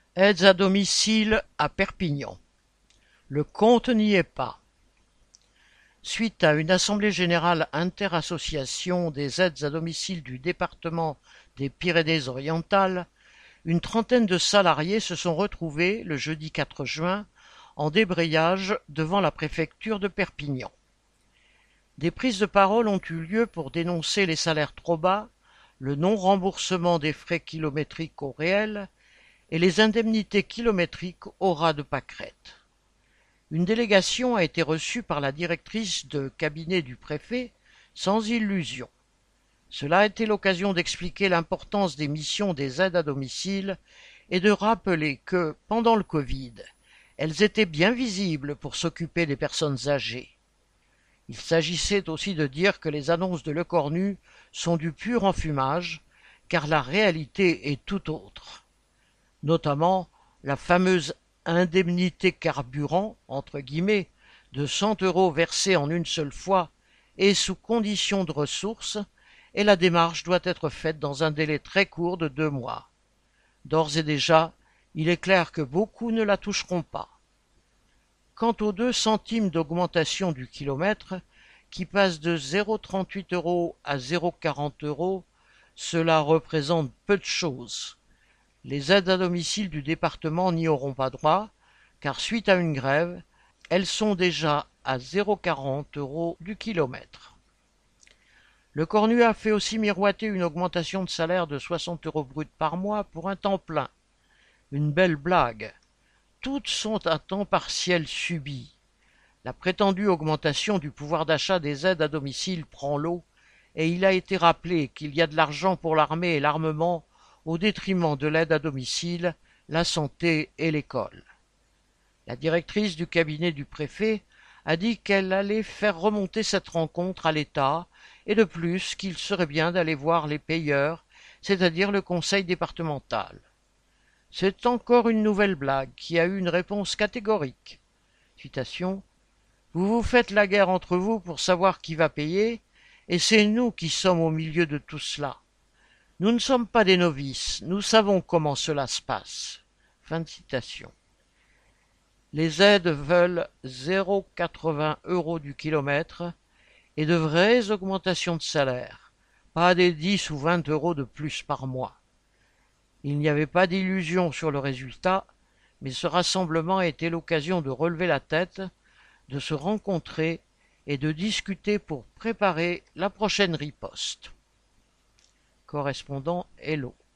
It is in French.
Aides à domicile à Perpignan. Le compte n'y est pas. Suite à une assemblée générale interassociation des aides à domicile du département des Pyrénées-Orientales, une trentaine de salariés se sont retrouvés, le jeudi 4 juin, en débrayage devant la préfecture de Perpignan. Des prises de parole ont eu lieu pour dénoncer les salaires trop bas, le non-remboursement des frais kilométriques au réel et les indemnités kilométriques au ras de pâquerettes. Une délégation a été reçue par la directrice de cabinet du préfet, sans illusion. Cela a été l'occasion d'expliquer l'importance des missions des aides à domicile et de rappeler que, pendant le Covid, elles étaient bien visibles pour s'occuper des personnes âgées. Il s'agissait aussi de dire que les annonces de Lecornu sont du pur enfumage, car la réalité est tout autre. Notamment la fameuse indemnité carburant, entre guillemets, de 100 € versée en une seule fois et sous condition de ressources, et la démarche doit être faite dans un délai très court de 2 mois. D'ores et déjà, il est clair que beaucoup ne la toucheront pas. Quant aux 2 centimes d'augmentation du kilomètre, qui passe de 0,38 € à 0,40 €, cela représente peu de choses. Les aides à domicile du département n'y auront pas droit, car suite à une grève, elles sont déjà à 0,40 € du kilomètre. Lecornu a fait aussi miroiter une augmentation de salaire de 60 € brut par mois pour un temps plein. Une belle blague. Toutes sont à temps partiel subi. La prétendue augmentation du pouvoir d'achat des aides à domicile prend l'eau, et il a été rappelé qu'il y a de l'argent pour l'armée et l'armement au détriment de l'aide à domicile, la santé et l'école. La directrice du cabinet du préfet a dit qu'elle allait faire remonter cette rencontre à l'État et de plus qu'il serait bien d'aller voir les payeurs, c'est-à-dire le conseil départemental. C'est encore une nouvelle blague qui a eu une réponse catégorique. Citation. Vous vous faites la guerre entre vous pour savoir qui va payer, et c'est nous qui sommes au milieu de tout cela. Nous ne sommes pas des novices, nous savons comment cela se passe. Fin de citation. Les aides veulent 0,80 € du kilomètre et de vraies augmentations de salaire, pas des 10 ou 20 € de plus par mois. Il n'y avait pas d'illusion sur le résultat, mais ce rassemblement a été l'occasion de relever la tête, de se rencontrer et de discuter pour préparer la prochaine riposte. Correspondant Hello.